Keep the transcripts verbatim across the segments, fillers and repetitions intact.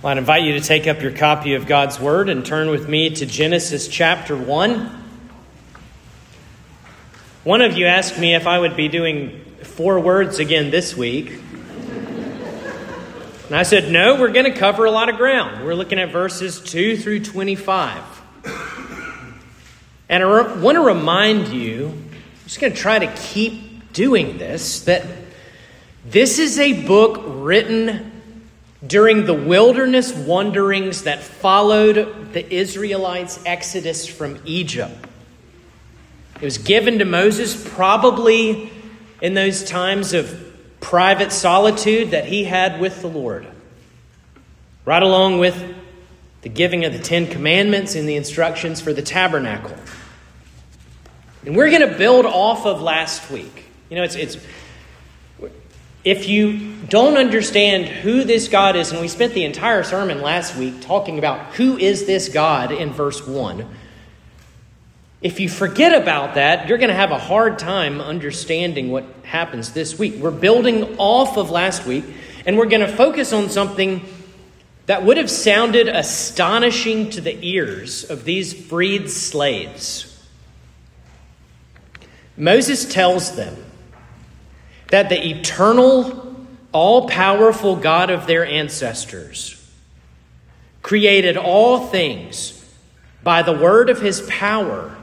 Well, I'd invite you to take up your copy of God's Word and turn with me to Genesis chapter one. One of you asked me if I would be doing four words again this week. And I said, no, we're going to cover a lot of ground. We're looking at verses two through twenty-five. And I re- want to remind you, I'm just going to try to keep doing this, that this is a book written during the wilderness wanderings that followed the Israelites' exodus from Egypt. It was given to Moses probably in those times of private solitude that he had with the Lord, right along with the giving of the Ten Commandments and the instructions for the tabernacle. And we're going to build off of last week. You know, it's it's if you don't understand who this God is, and we spent the entire sermon last week talking about who is this God in verse one. If you forget about that, you're going to have a hard time understanding what happens this week. We're building off of last week, and we're going to focus on something that would have sounded astonishing to the ears of these freed slaves. Moses tells them that the eternal, all-powerful God of their ancestors created all things by the word of his power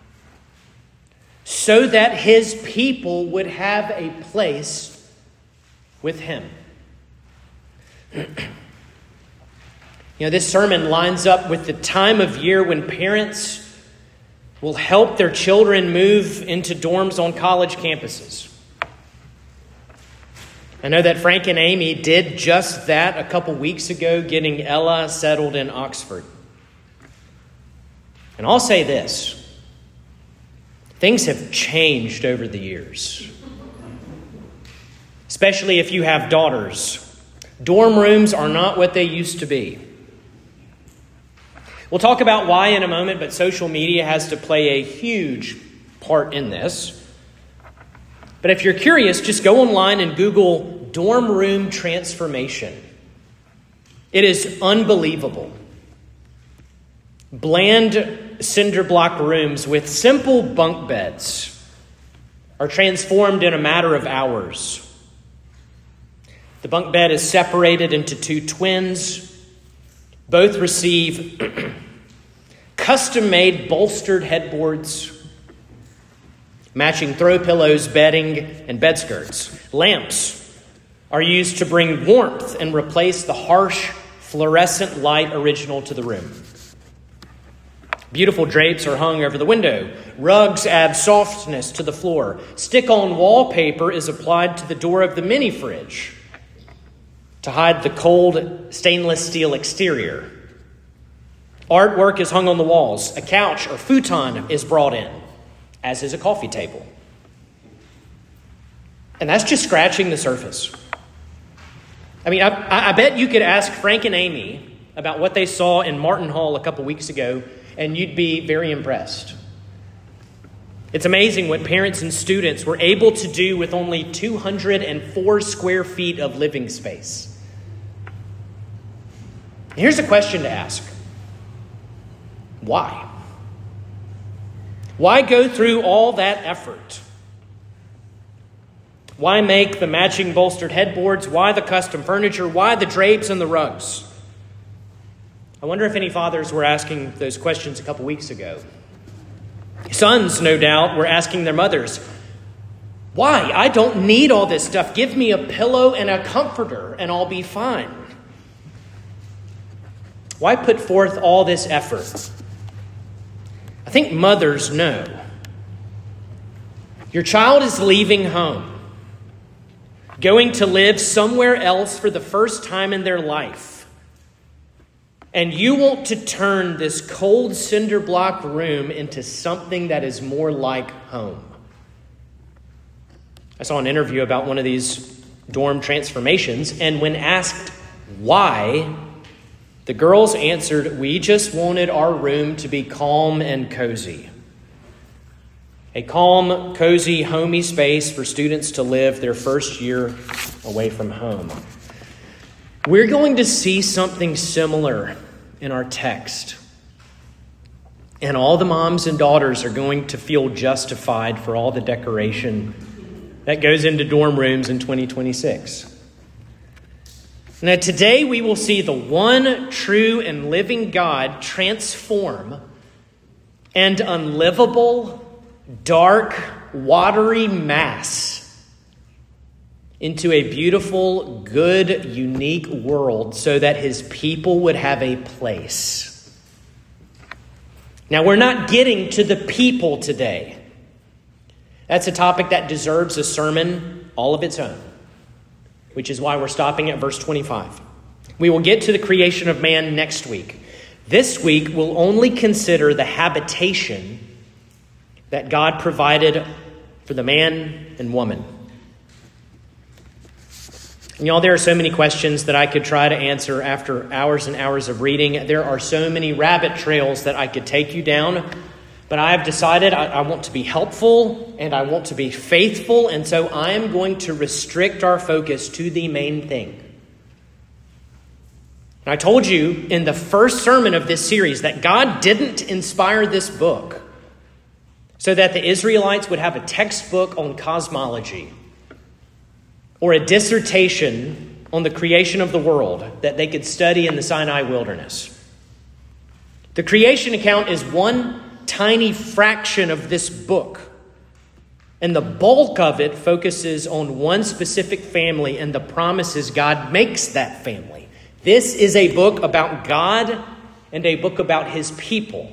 so that his people would have a place with him. You know, this sermon lines up with the time of year when parents will help their children move into dorms on college campuses. I know that Frank and Amy did just that a couple weeks ago, getting Ella settled in Oxford. And I'll say this. Things have changed over the years. Especially if you have daughters. Dorm rooms are not what they used to be. We'll talk about why in a moment, but social media has to play a huge part in this. But if you're curious, just go online and Google dorm room transformation. It is unbelievable. Bland cinder block rooms with simple bunk beds are transformed in a matter of hours. The bunk bed is separated into two twins. Both receive custom-made bolstered headboards, matching throw pillows, bedding, and bed skirts. Lamps are used to bring warmth and replace the harsh fluorescent light original to the room. Beautiful drapes are hung over the window. Rugs add softness to the floor. Stick-on wallpaper is applied to the door of the mini fridge to hide the cold stainless steel exterior. Artwork is hung on the walls. A couch or futon is brought in, as is a coffee table. And that's just scratching the surface. I mean, I, I bet you could ask Frank and Amy about what they saw in Martin Hall a couple weeks ago, and you'd be very impressed. It's amazing what parents and students were able to do with only two hundred four square feet of living space. Here's a question to ask. Why? Why go through all that effort? Why make the matching bolstered headboards? Why the custom furniture? Why the drapes and the rugs? I wonder if any fathers were asking those questions a couple weeks ago. Sons, no doubt, were asking their mothers, why? I don't need all this stuff. Give me a pillow and a comforter and I'll be fine. Why put forth all this effort? I think mothers know. Your child is leaving home, going to live somewhere else for the first time in their life. And you want to turn this cold cinder block room into something that is more like home. I saw an interview about one of these dorm transformations, and when asked why, the girls answered, we just wanted our room to be calm and cozy. A calm, cozy, homey space for students to live their first year away from home. We're going to see something similar in our text. And all the moms and daughters are going to feel justified for all the decoration that goes into dorm rooms in twenty twenty-six. Now, today we will see the one true and living God transform an unlivable, dark, watery mass into a beautiful, good, unique world so that his people would have a place. Now, we're not getting to the people today. That's a topic that deserves a sermon all of its own, which is why we're stopping at verse twenty-five. We will get to the creation of man next week. This week, we'll only consider the habitation that God provided for the man and woman. And y'all, there are so many questions that I could try to answer after hours and hours of reading. There are so many rabbit trails that I could take you down. But I have decided I, I want to be helpful and I want to be faithful. And so I am going to restrict our focus to the main thing. And I told you in the first sermon of this series that God didn't inspire this book so that the Israelites would have a textbook on cosmology or a dissertation on the creation of the world that they could study in the Sinai wilderness. The creation account is one tiny fraction of this book, and the bulk of it focuses on one specific family and the promises God makes that family. This is a book about God and a book about his people.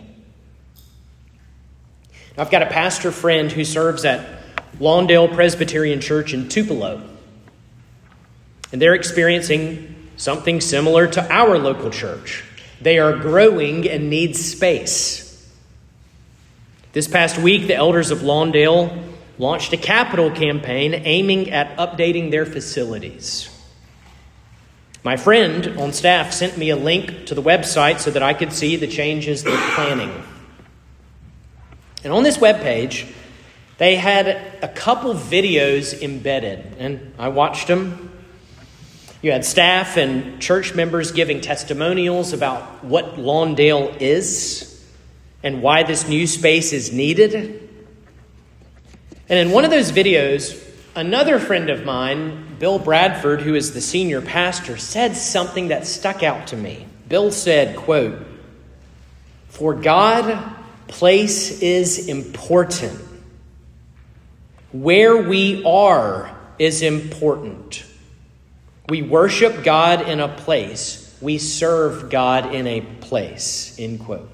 I've got a pastor friend who serves at Lawndale Presbyterian Church in Tupelo. And they're experiencing something similar to our local church. They are growing and need space. This past week, the elders of Lawndale launched a capital campaign aiming at updating their facilities. My friend on staff sent me a link to the website so that I could see the changes they're planning. And on this webpage, they had a couple videos embedded, and I watched them. You had staff and church members giving testimonials about what Lawndale is and why this new space is needed. And in one of those videos, another friend of mine, Bill Bradford, who is the senior pastor, said something that stuck out to me. Bill said, quote, "For God, place is important. Where we are is important. We worship God in a place. We serve God in a place." End quote.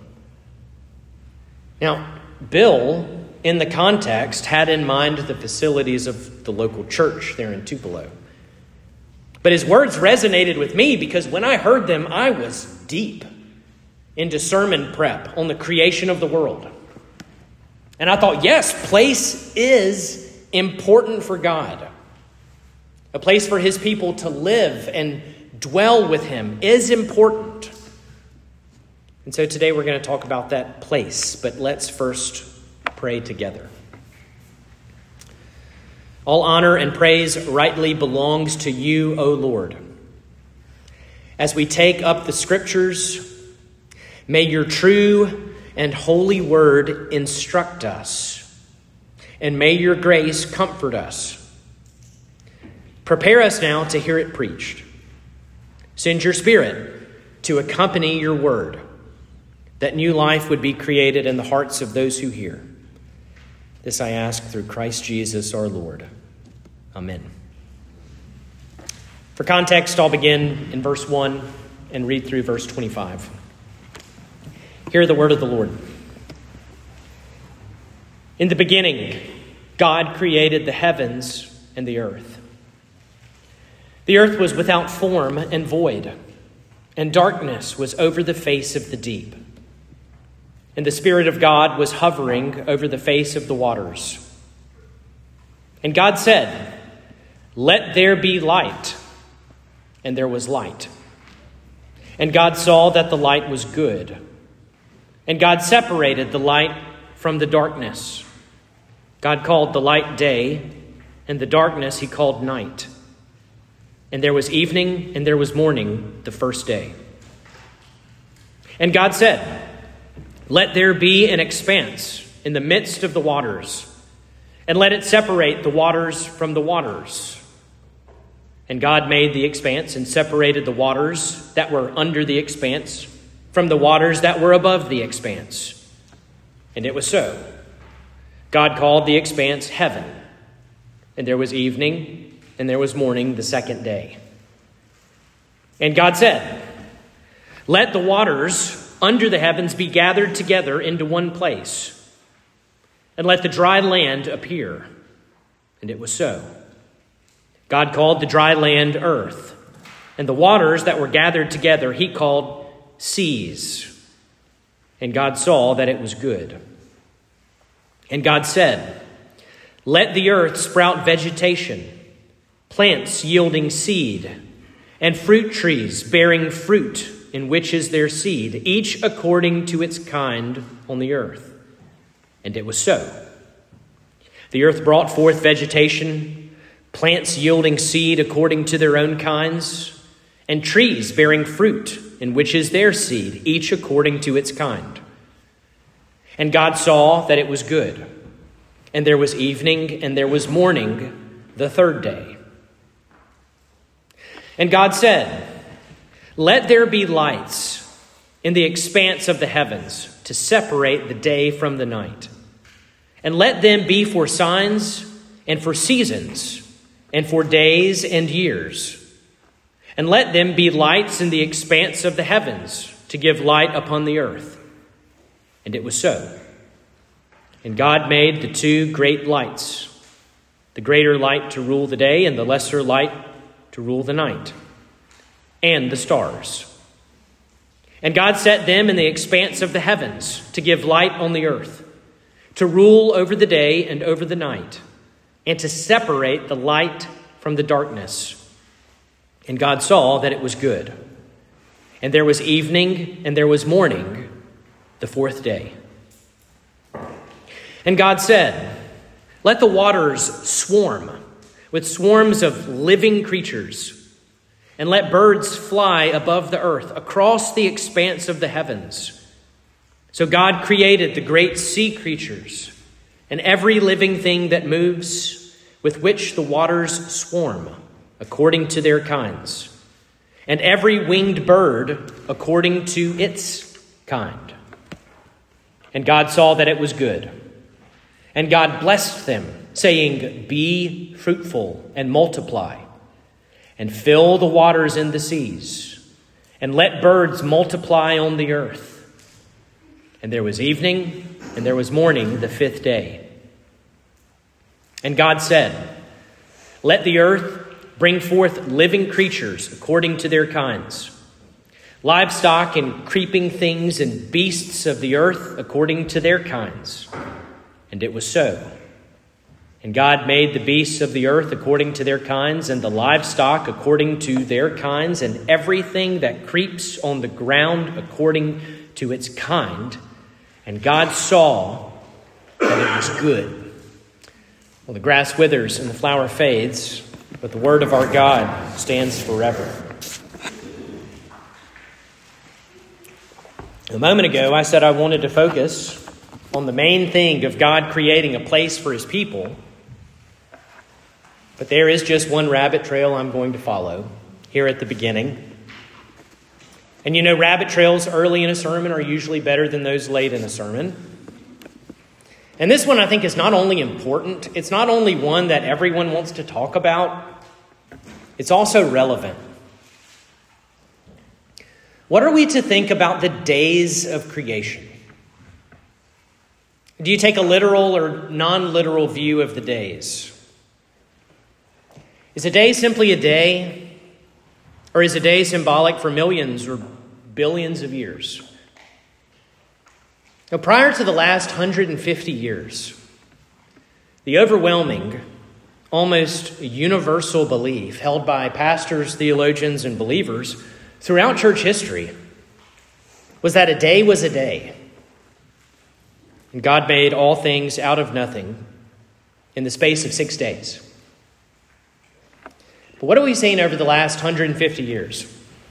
Now, Bill, in the context, had in mind the facilities of the local church there in Tupelo. But his words resonated with me because when I heard them, I was deep into sermon prep on the creation of the world. And I thought, yes, place is important for God. A place for his people to live and dwell with him is important. And so today we're going to talk about that place, but let's first pray together. All honor and praise rightly belongs to you, O Lord. As we take up the scriptures, may your true and holy word instruct us, and may your grace comfort us. Prepare us now to hear it preached. Send your Spirit to accompany your word, that new life would be created in the hearts of those who hear. This I ask through Christ Jesus our Lord. Amen. For context, I'll begin in verse one and read through verse twenty-five. Hear the word of the Lord. In the beginning, God created the heavens and the earth. The earth was without form and void, and darkness was over the face of the deep. And the Spirit of God was hovering over the face of the waters. And God said, "Let there be light." And there was light. And God saw that the light was good. And God separated the light from the darkness. God called the light day, and the darkness he called night. And there was evening, and there was morning the first day. And God said, "Let there be an expanse in the midst of the waters, and let it separate the waters from the waters." And God made the expanse and separated the waters that were under the expanse from the waters that were above the expanse. And it was so. God called the expanse heaven. And there was evening, and there was morning the second day. And God said, "Let the waters under the heavens be gathered together into one place, and let the dry land appear." And it was so. God called the dry land earth, and the waters that were gathered together he called seas. And God saw that it was good. And God said, "Let the earth sprout vegetation, plants yielding seed, and fruit trees bearing fruit in which is their seed, each according to its kind on the earth." And it was so. The earth brought forth vegetation, plants yielding seed according to their own kinds, and trees bearing fruit in which is their seed, each according to its kind. And God saw that it was good. And there was evening, and there was morning the third day. And God said, "Let there be lights in the expanse of the heavens to separate the day from the night. And let them be for signs and for seasons and for days and years. And let them be lights in the expanse of the heavens to give light upon the earth." And it was so. And God made the two great lights, the greater light to rule the day and the lesser light to rule the night, and the stars. And God set them in the expanse of the heavens to give light on the earth, to rule over the day and over the night, and to separate the light from the darkness. And God saw that it was good. And there was evening, and there was morning, the fourth day. And God said, "Let the waters swarm with swarms of living creatures, and let birds fly above the earth across the expanse of the heavens." So God created the great sea creatures and every living thing that moves, with which the waters swarm, according to their kinds, and every winged bird according to its kind. And God saw that it was good. And God blessed them, saying, "Be fruitful and multiply, and fill the waters in the seas, and let birds multiply on the earth." And there was evening, and there was morning the fifth day. And God said, "Let the earth bring forth living creatures according to their kinds, livestock and creeping things and beasts of the earth according to their kinds." And it was so. And God made the beasts of the earth according to their kinds, and the livestock according to their kinds, and everything that creeps on the ground according to its kind. And God saw that it was good. Well, the grass withers and the flower fades, but the word of our God stands forever. A moment ago, I said I wanted to focus on the main thing of God creating a place for his people. But there is just one rabbit trail I'm going to follow here at the beginning. And you know, rabbit trails early in a sermon are usually better than those late in a sermon. And this one I think is not only important, it's not only one that everyone wants to talk about, it's also relevant. What are we to think about the days of creation? Do you take a literal or non-literal view of the days? Is a day simply a day? Or is a day symbolic for millions or billions of years? Now, prior to the last one hundred fifty years, the overwhelming, almost universal belief held by pastors, theologians, and believers throughout church history was that a day was a day. And God made all things out of nothing in the space of six days. But what are we seeing over the last one hundred fifty years?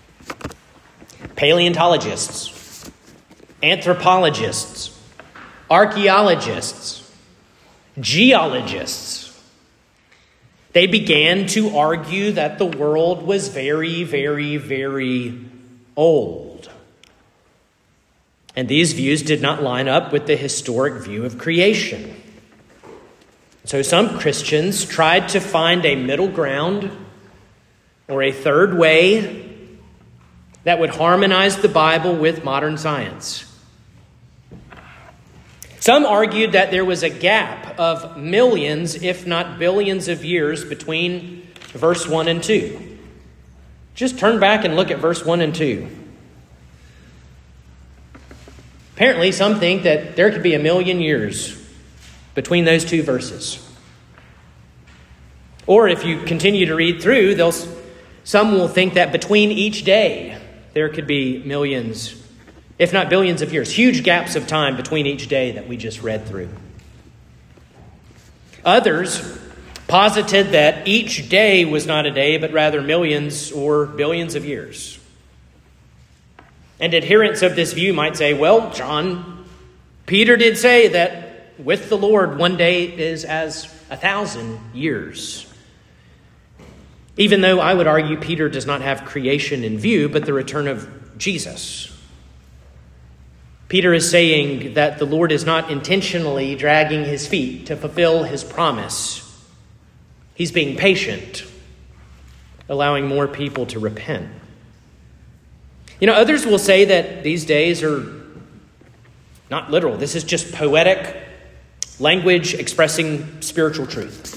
Paleontologists, anthropologists, archaeologists, geologists. They began to argue that the world was very, very, very old. And these views did not line up with the historic view of creation. So some Christians tried to find a middle ground or a third way that would harmonize the Bible with modern science. Some argued that there was a gap of millions, if not billions of years between verse one and two. Just turn back and look at verse one and two. Apparently, some think that there could be a million years between those two verses. Or if you continue to read through, they'll, some will think that between each day, there could be millions, if not billions of years, huge gaps of time between each day that we just read through. Others posited that each day was not a day, but rather millions or billions of years. And adherents of this view might say, well, John, Peter did say that with the Lord, one day is as a thousand years. Even though I would argue Peter does not have creation in view, but the return of Jesus. Peter is saying that the Lord is not intentionally dragging his feet to fulfill his promise. He's being patient, allowing more people to repent. You know, others will say that these days are not literal. This is just poetic language expressing spiritual truth.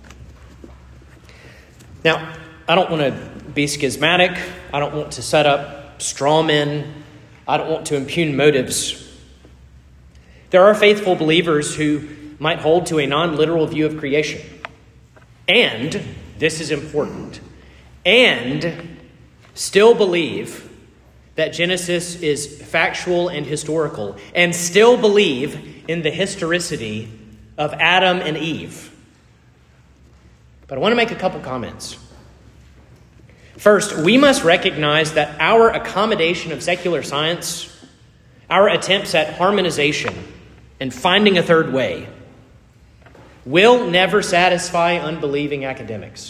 Now, I don't want to be schismatic. I don't want to set up straw men. I don't want to impugn motives. There are faithful believers who might hold to a non-literal view of creation. And, this is important, and still believe that Genesis is factual and historical, and still believe in the historicity of Adam and Eve. But I want to make a couple comments. First, we must recognize that our accommodation of secular science, our attempts at harmonization and finding a third way, will never satisfy unbelieving academics.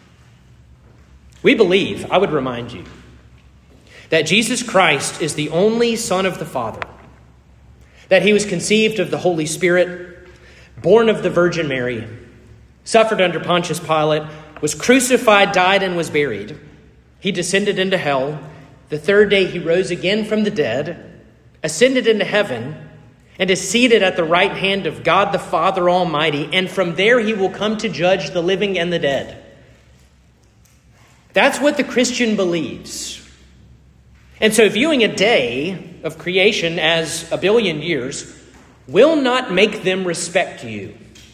We believe, I would remind you, that Jesus Christ is the only Son of the Father, that he was conceived of the Holy Spirit, born of the Virgin Mary, suffered under Pontius Pilate, was crucified, died, and was buried. He descended into hell. The third day he rose again from the dead, ascended into heaven, and is seated at the right hand of God the Father Almighty. And from there he will come to judge the living and the dead. That's what the Christian believes. And so viewing a day of creation as a billion years will not make them respect you.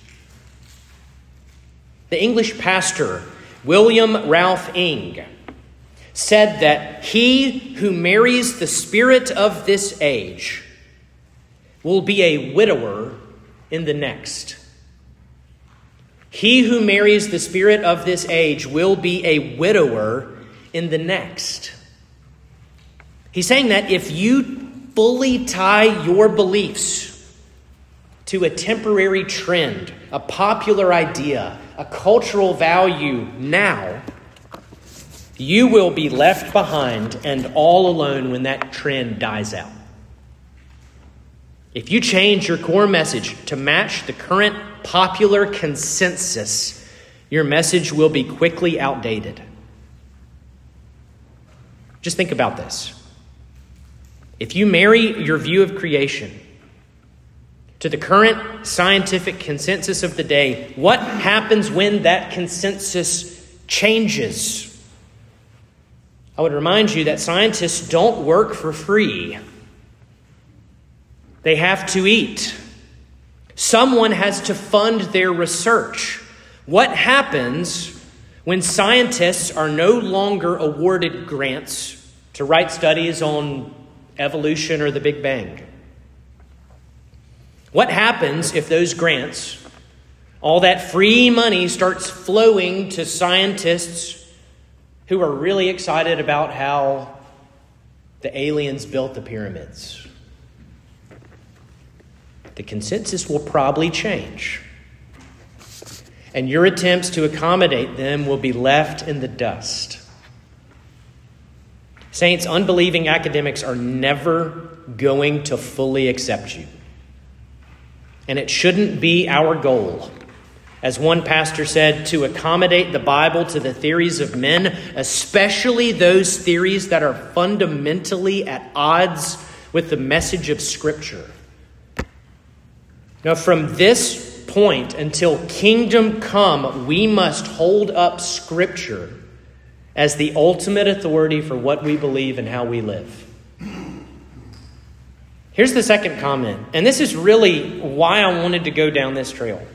The English pastor, William Ralph Ing, said that he who marries the spirit of this age will be a widower in the next. He who marries the spirit of this age will be a widower in the next. He's saying that if you fully tie your beliefs to a temporary trend, a popular idea, a cultural value now, you will be left behind and all alone when that trend dies out. If you change your core message to match the current popular consensus, your message will be quickly outdated. Just think about this. If you marry your view of creation to the current scientific consensus of the day, what happens when that consensus changes? I would remind you that scientists don't work for free. They have to eat. Someone has to fund their research. What happens when scientists are no longer awarded grants to write studies on evolution or the Big Bang? What happens if those grants, all that free money, starts flowing to scientists who are really excited about how the aliens built the pyramids. The consensus will probably change, and your attempts to accommodate them will be left in the dust. Saints, unbelieving academics are never going to fully accept you. And it shouldn't be our goal, as one pastor said, to accommodate the Bible to the theories of men, especially those theories that are fundamentally at odds with the message of Scripture. Now, from this point until kingdom come, we must hold up Scripture as the ultimate authority for what we believe and how we live. Here's the second comment, and this is really why I wanted to go down this trail.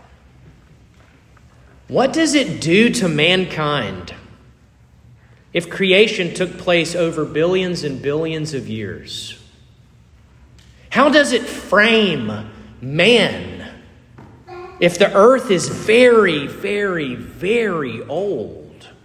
What does it do to mankind if creation took place over billions and billions of years? How does it frame man if the earth is very, very, very old?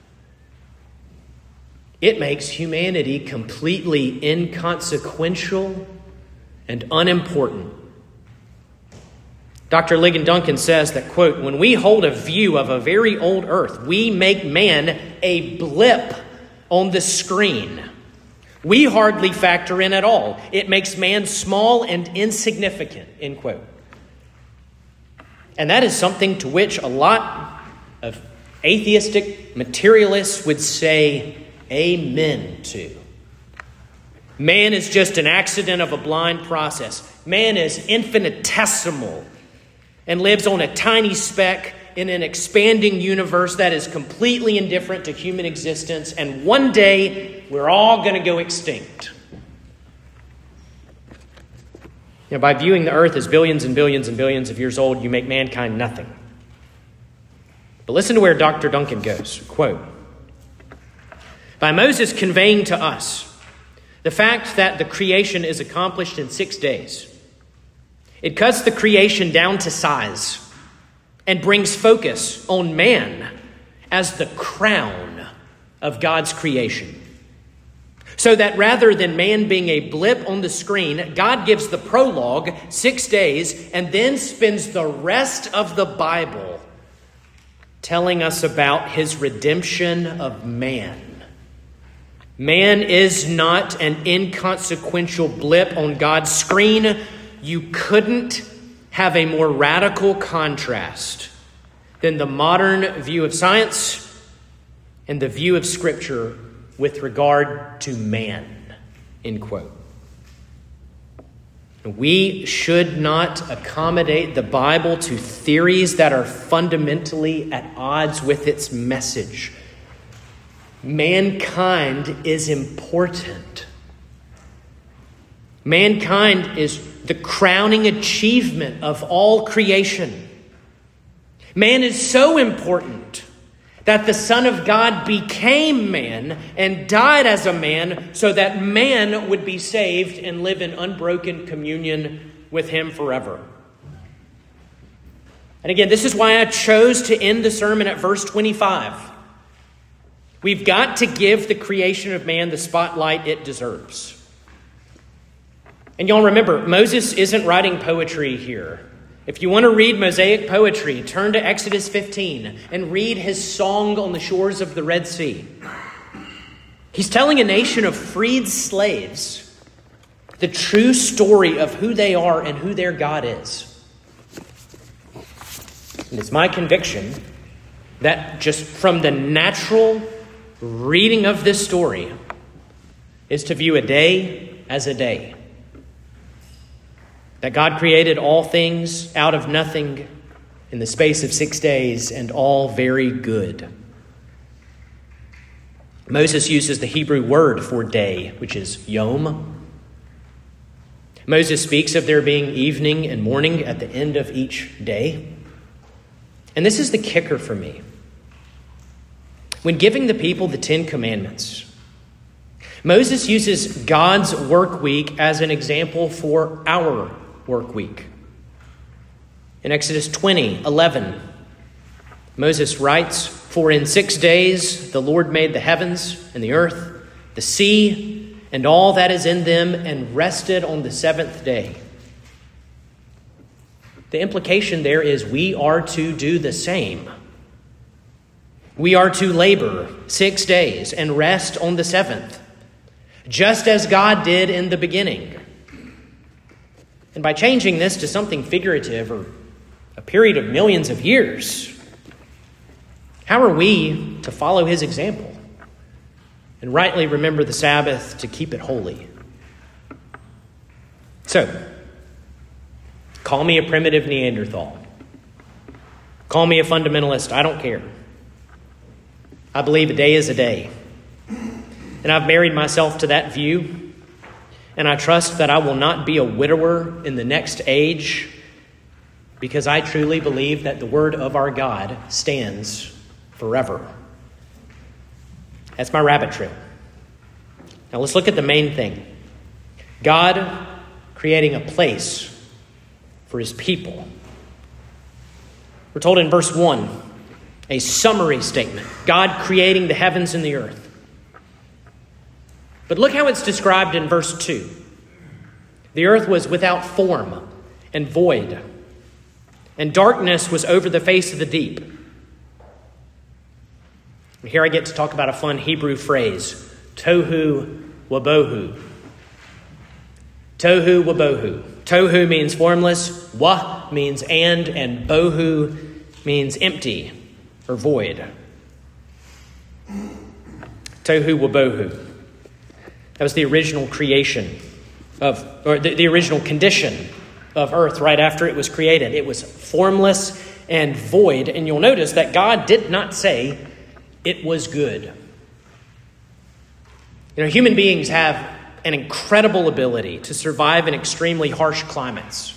It makes humanity completely inconsequential and unimportant. Doctor Ligon Duncan says that, quote, when we hold a view of a very old earth, we make man a blip on the screen. We hardly factor in at all. It makes man small and insignificant, end quote. And that is something to which a lot of atheistic materialists would say amen to. Man is just an accident of a blind process. Man is infinitesimal and lives on a tiny speck in an expanding universe that is completely indifferent to human existence. And one day, we're all going to go extinct. You know, by viewing the earth as billions and billions and billions of years old, you make mankind nothing. But listen to where Doctor Duncan goes. Quote, by Moses conveying to us the fact that the creation is accomplished in six days, it cuts the creation down to size and brings focus on man as the crown of God's creation. So that rather than man being a blip on the screen, God gives the prologue, six days, and then spends the rest of the Bible telling us about his redemption of man. Man is not an inconsequential blip on God's screen. You couldn't have a more radical contrast than the modern view of science and the view of Scripture with regard to man, end quote. We should not accommodate the Bible to theories that are fundamentally at odds with its message. Mankind is important. Mankind is the crowning achievement of all creation. Man is so important that the Son of God became man and died as a man so that man would be saved and live in unbroken communion with him forever. And again, this is why I chose to end the sermon at verse twenty-five. We've got to give the creation of man the spotlight it deserves. And y'all remember, Moses isn't writing poetry here. If you want to read Mosaic poetry, turn to Exodus fifteen and read his song on the shores of the Red Sea. He's telling a nation of freed slaves the true story of who they are and who their God is. And it's my conviction that just from the natural reading of this story is to view a day as a day. That God created all things out of nothing in the space of six days, and all very good. Moses uses the Hebrew word for day, which is yom. Moses speaks of there being evening and morning at the end of each day. And this is the kicker for me. When giving the people the Ten Commandments, Moses uses God's work week as an example for our work week. In Exodus twenty eleven, Moses writes, For in six days the Lord made the heavens and the earth, the sea, and all that is in them, and rested on the seventh day. The implication there is we are to do the same. We are to labor six days and rest on the seventh, just as God did in the beginning. And by changing this to something figurative or a period of millions of years, how are we to follow his example and rightly remember the Sabbath to keep it holy? So, call me a primitive Neanderthal. Call me a fundamentalist. I don't care. I believe a day is a day. And I've married myself to that view. And I trust that I will not be a widower in the next age, because I truly believe that the word of our God stands forever. That's my rabbit trail. Now let's look at the main thing. God creating a place for his people. We're told in verse one, a summary statement. God creating the heavens and the earth. But look how it's described in verse two. The earth was without form and void, and darkness was over the face of the deep. And here I get to talk about a fun Hebrew phrase, tohu wabohu. Tohu wabohu. Tohu means formless, wa means and, and bohu means empty or void. Tohu wabohu. That was the original creation of, or the, the original condition of earth right after it was created. It was formless and void. And you'll notice that God did not say it was good. You know, human beings have an incredible ability to survive in extremely harsh climates.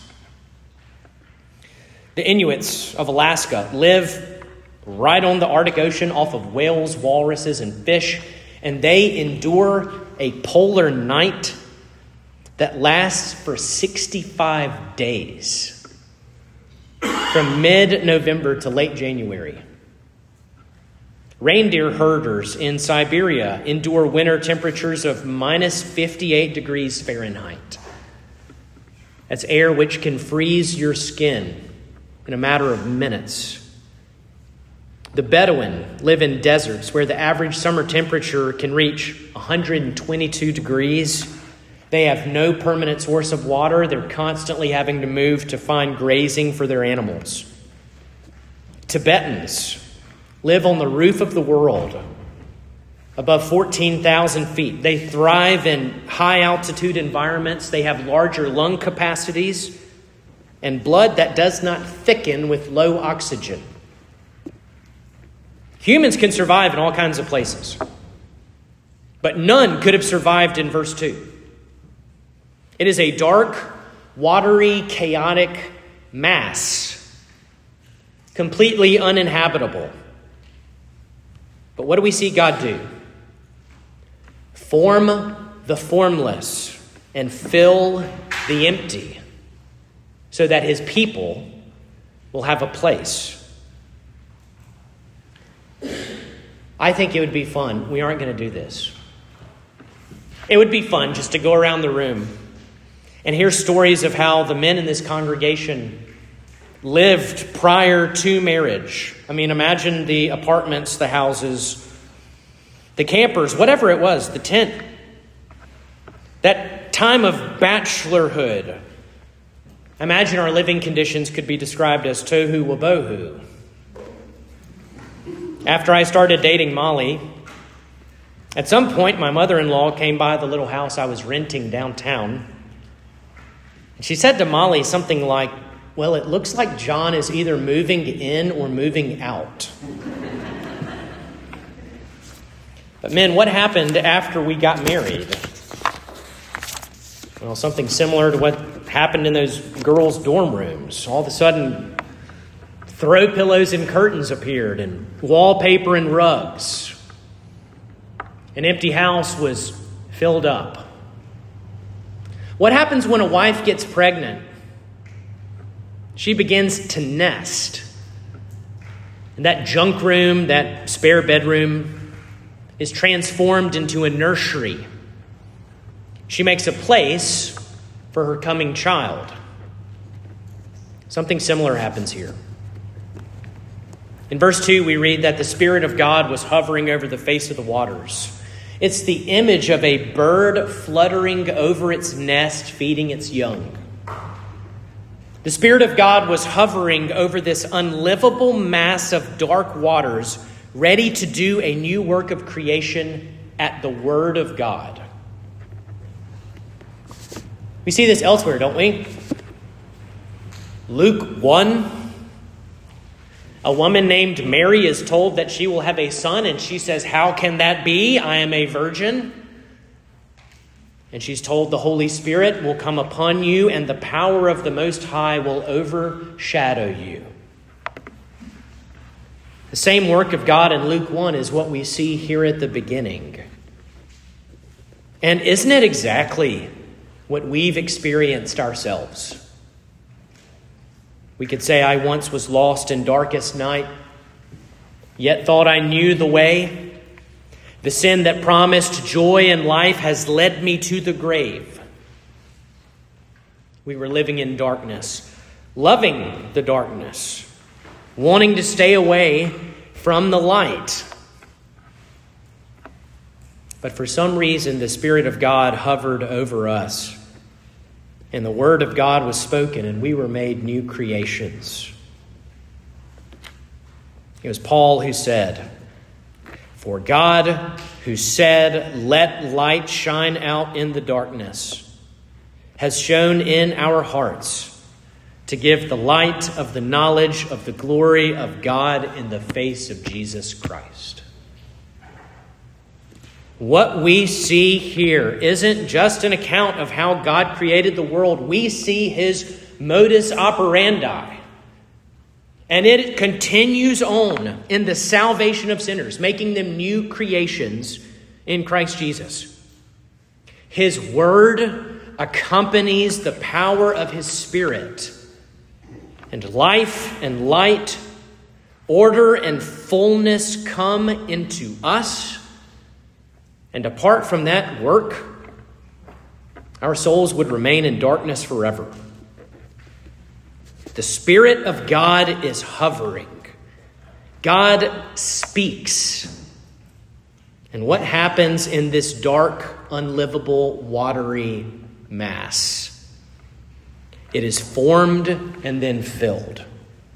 The Inuits of Alaska live right on the Arctic Ocean off of whales, walruses, and fish, and they endure a polar night that lasts for sixty-five days, from mid-November to late January. Reindeer herders in Siberia endure winter temperatures of minus fifty-eight degrees Fahrenheit. That's air which can freeze your skin in a matter of minutes. The Bedouin live in deserts where the average summer temperature can reach one hundred twenty-two degrees. They have no permanent source of water. They're constantly having to move to find grazing for their animals. Tibetans live on the roof of the world, above fourteen thousand feet. They thrive in high-altitude environments. They have larger lung capacities and blood that does not thicken with low oxygen. Humans can survive in all kinds of places, but none could have survived in verse two. It is a dark, watery, chaotic mass, completely uninhabitable. But what do we see God do? Form the formless and fill the empty, so that his people will have a place. I think it would be fun. We aren't going to do this. It would be fun just to go around the room and hear stories of how the men in this congregation lived prior to marriage. I mean, imagine the apartments, the houses, the campers, whatever it was, the tent. That time of bachelorhood. Imagine our living conditions could be described as tohu wabohu. After I started dating Molly, at some point my mother-in-law came by the little house I was renting downtown. And she said to Molly something like, well, it looks like John is either moving in or moving out. But men, what happened after we got married? Well, something similar to what happened in those girls' dorm rooms. All of a sudden, throw pillows and curtains appeared, and wallpaper and rugs. An empty house was filled up. What happens when a wife gets pregnant? She begins to nest. And that junk room, that spare bedroom, is transformed into a nursery. She makes a place for her coming child. Something similar happens here. In verse two, we read that the Spirit of God was hovering over the face of the waters. It's the image of a bird fluttering over its nest, feeding its young. The Spirit of God was hovering over this unlivable mass of dark waters, ready to do a new work of creation at the Word of God. We see this elsewhere, don't we? Luke one. A woman named Mary is told that she will have a son, and she says, "How can that be? I am a virgin." And she's told the Holy Spirit will come upon you, and the power of the Most High will overshadow you. The same work of God in Luke one is what we see here at the beginning. And isn't it exactly what we've experienced ourselves? We could say, "I once was lost in darkest night, yet thought I knew the way. The sin that promised joy and life has led me to the grave." We were living in darkness, loving the darkness, wanting to stay away from the light. But for some reason, the Spirit of God hovered over us, and the Word of God was spoken, and we were made new creations. It was Paul who said, "For God, who said, 'Let light shine out in the darkness,' has shone in our hearts to give the light of the knowledge of the glory of God in the face of Jesus Christ." What we see here isn't just an account of how God created the world. We see his modus operandi. And it continues on in the salvation of sinners, making them new creations in Christ Jesus. His word accompanies the power of his Spirit. And life and light, order and fullness come into us. And apart from that work, our souls would remain in darkness forever. The Spirit of God is hovering. God speaks. And what happens in this dark, unlivable, watery mass? It is formed and then filled.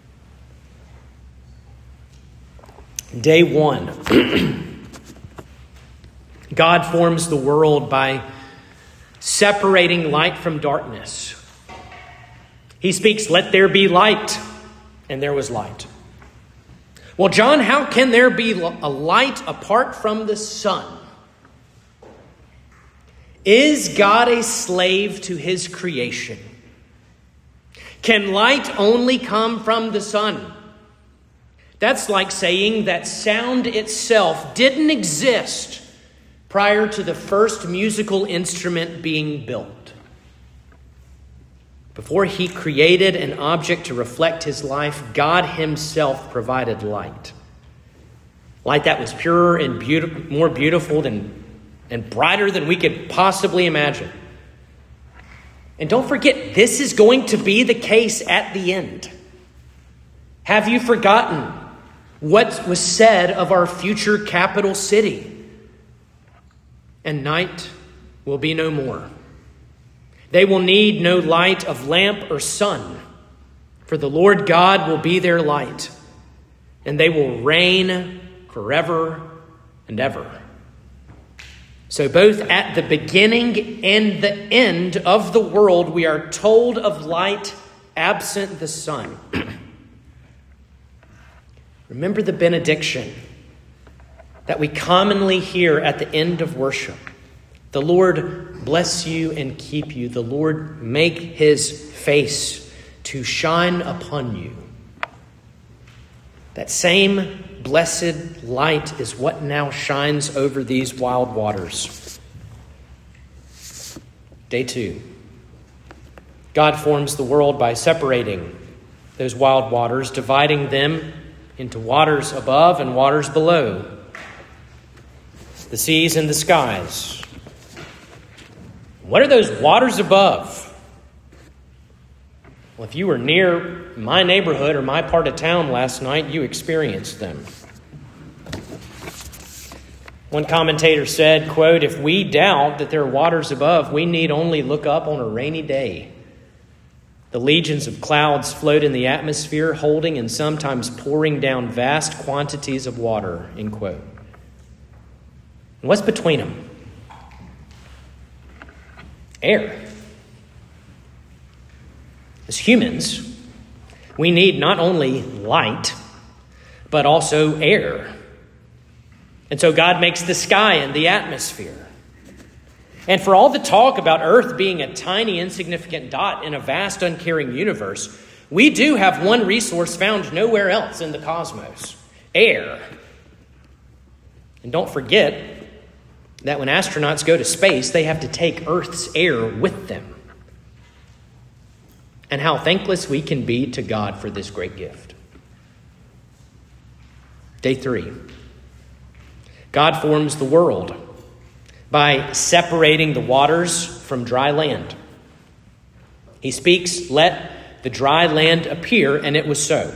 Day one. God forms the world by separating light from darkness. He speaks, "Let there be light," and there was light. Well, John, how can there be a light apart from the sun? Is God a slave to his creation? Can light only come from the sun? That's like saying that sound itself didn't exist prior to the first musical instrument being built. Before he created an object to reflect his life, God himself provided light. Light that was purer and beautiful, more beautiful than, and brighter than we could possibly imagine. And don't forget, this is going to be the case at the end. Have you forgotten what was said of our future capital city? And night will be no more. They will need no light of lamp or sun, for the Lord God will be their light, and they will reign forever and ever. So both at the beginning and the end of the world, we are told of light absent the sun. Remember the benediction that we commonly hear at the end of worship. The Lord bless you and keep you. The Lord make his face to shine upon you. That same blessed light is what now shines over these wild waters. Day two. God forms the world by separating those wild waters, dividing them into waters above and waters below, the seas and the skies. What are those waters above? Well, if you were near my neighborhood or my part of town last night, you experienced them. One commentator said, quote, "If we doubt that there are waters above, we need only look up on a rainy day. The legions of clouds float in the atmosphere, holding and sometimes pouring down vast quantities of water," end quote. And what's between them? Air. As humans, we need not only light, but also air. And so God makes the sky and the atmosphere. And for all the talk about Earth being a tiny, insignificant dot in a vast, uncaring universe, we do have one resource found nowhere else in the cosmos: air. And don't forget that when astronauts go to space, they have to take Earth's air with them. And how thankless we can be to God for this great gift. Day three. God forms the world by separating the waters from dry land. He speaks, "Let the dry land appear," and it was so.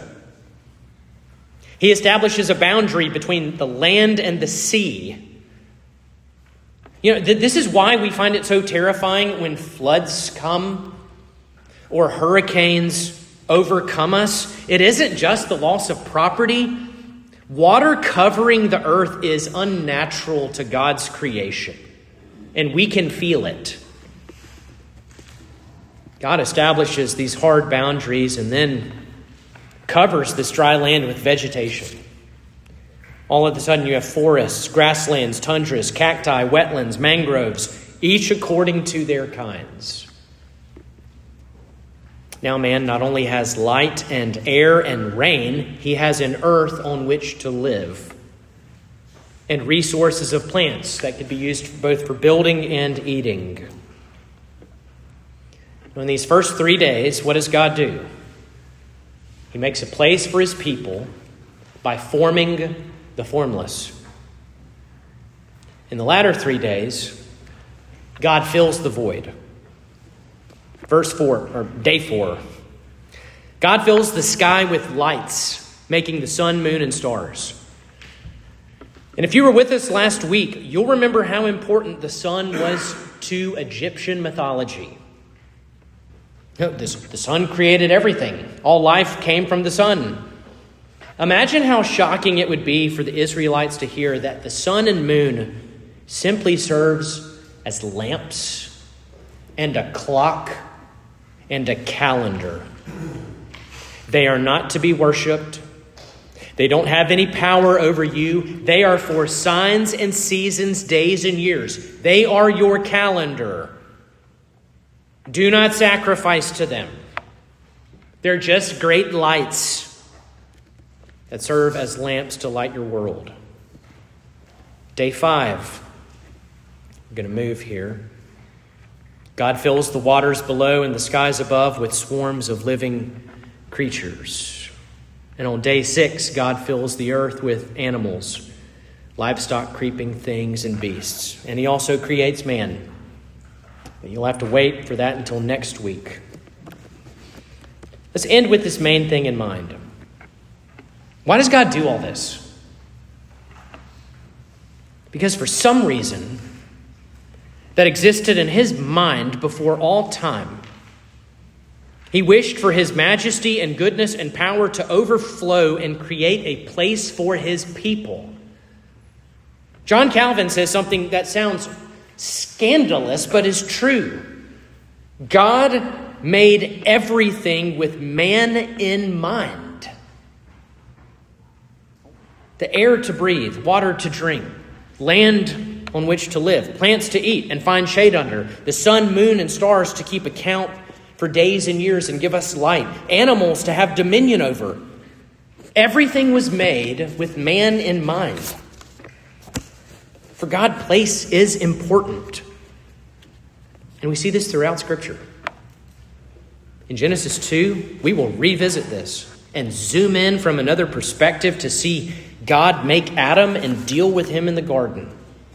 He establishes a boundary between the land and the sea. You know, th- this is why we find it so terrifying when floods come or hurricanes overcome us. It isn't just the loss of property. Water covering the earth is unnatural to God's creation, and we can feel it. God establishes these hard boundaries and then covers this dry land with vegetation. All of a sudden you have forests, grasslands, tundras, cacti, wetlands, mangroves, each according to their kinds. Now man not only has light and air and rain, he has an earth on which to live and resources of plants that could be used both for building and eating. In these first three days, what does God do? He makes a place for his people by forming the formless. In the latter three days, God fills the void. Verse four, or day four. God fills the sky with lights, making the sun, moon, and stars. And if you were with us last week, you'll remember how important the sun was to Egyptian mythology. The sun created everything. All life came from the sun. Imagine how shocking it would be for the Israelites to hear that the sun and moon simply serves as lamps and a clock and a calendar. They are not to be worshipped. They don't have any power over you. They are for signs and seasons, days and years. They are your calendar. Do not sacrifice to them. They're just great lights that serve as lamps to light your world. Day five. I'm going to move here. God fills the waters below and the skies above with swarms of living creatures. And on day six, God fills the earth with animals, livestock, creeping things, and beasts. And he also creates man. But you'll have to wait for that until next week. Let's end with this main thing in mind. Why does God do all this? Because for some reason that existed in his mind before all time, he wished for his majesty and goodness and power to overflow and create a place for his people. John Calvin says something that sounds scandalous, but is true. God made everything with man in mind. The air to breathe, water to drink, land on which to live, plants to eat and find shade under, the sun, moon, and stars to keep account for days and years and give us light, animals to have dominion over. Everything was made with man in mind. For God, place is important. And we see this throughout Scripture. In Genesis two, we will revisit this. and zoom in from another perspective to see God make Adam and deal with him in the garden.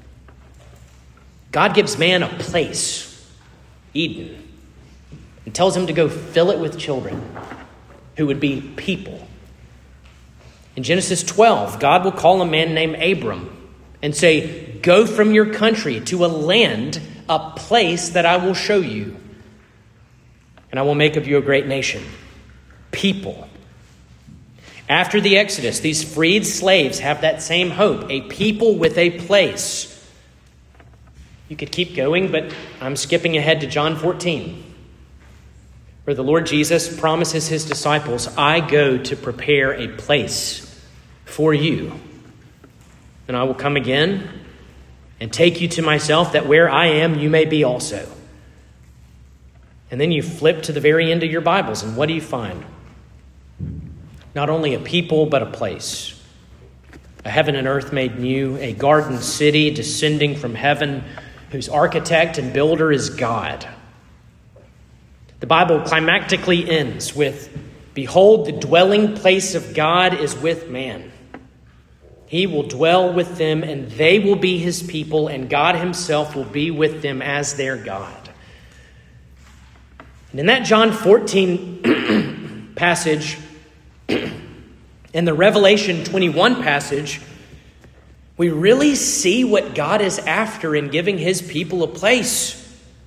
God gives man a place, Eden, and tells him to go fill it with children who would be people. In Genesis twelve, God will call a man named Abram and say, go from your country to a land, a place that I will show you. And I will make of you a great nation. People. After the Exodus, these freed slaves have that same hope, a people with a place. You could keep going, but I'm skipping ahead to John fourteen, where the Lord Jesus promises his disciples, I go to prepare a place for you. And I will come again and take you to myself, that where I am, you may be also. And then you flip to the very end of your Bibles, and what do you find? Not only a people, but a place. A heaven and earth made new, a garden city descending from heaven, whose architect and builder is God. The Bible climactically ends with, behold, the dwelling place of God is with man. He will dwell with them, and they will be his people, and God himself will be with them as their God. And in that John fourteen passage, in the Revelation twenty-one passage, we really see what God is after in giving his people a place.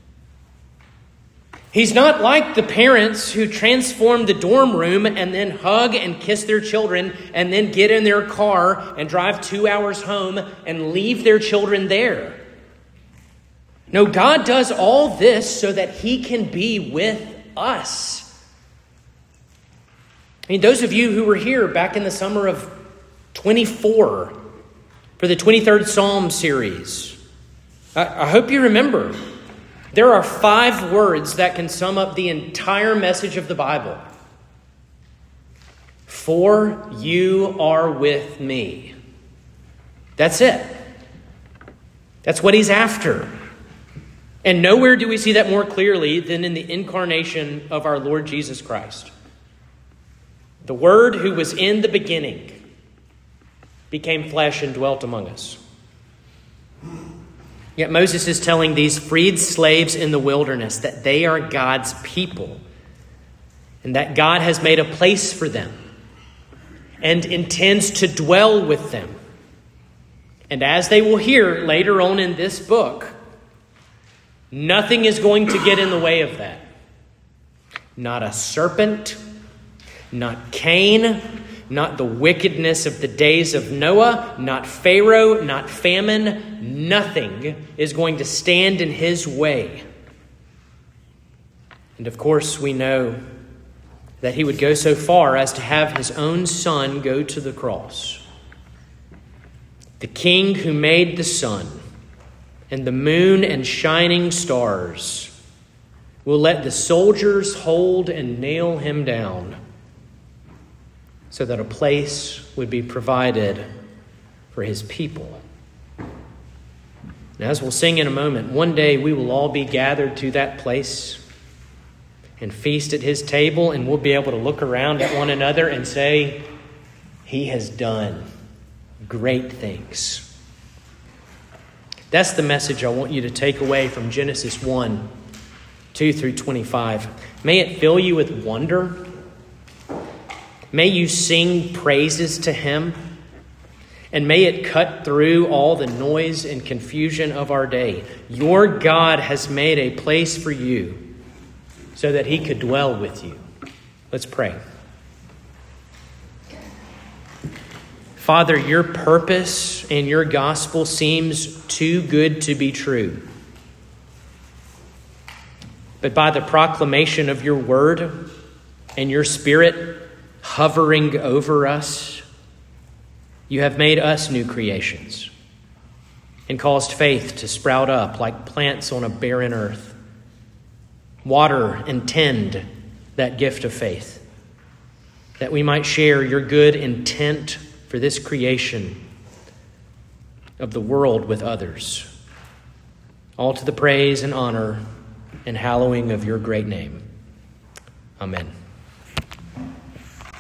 He's not like the parents who transform the dorm room and then hug and kiss their children and then get in their car and drive two hours home and leave their children there. No, God does all this so that he can be with us. I mean, those of you who were here back in the summer of twenty-four for the twenty-third Psalm series, I, I hope you remember. There are five words that can sum up the entire message of the Bible. For you are with me. That's it. That's what he's after. And nowhere do we see that more clearly than in the incarnation of our Lord Jesus Christ. The Word who was in the beginning became flesh and dwelt among us. Yet Moses is telling these freed slaves in the wilderness that they are God's people and that God has made a place for them and intends to dwell with them. And as they will hear later on in this book, nothing is going to get in the way of that. Not a serpent, not Cain, not the wickedness of the days of Noah, not Pharaoh, not famine. Nothing is going to stand in his way. And of course, we know that he would go so far as to have his own son go to the cross. The king who made the sun and the moon and shining stars will let the soldiers hold and nail him down, so that a place would be provided for his people. And as we'll sing in a moment, one day we will all be gathered to that place and feast at his table, and we'll be able to look around at one another and say, he has done great things. That's the message I want you to take away from Genesis one, two through twenty-five. May it fill you with wonder. May you sing praises to him, and may it cut through all the noise and confusion of our day. Your God has made a place for you so that he could dwell with you. Let's pray. Father, your purpose and your gospel seems too good to be true. But by the proclamation of your word and your Spirit hovering over us, you have made us new creations and caused faith to sprout up like plants on a barren earth. Water and tend that gift of faith, that we might share your good intent for this creation of the world with others, all to the praise and honor and hallowing of your great name. Amen.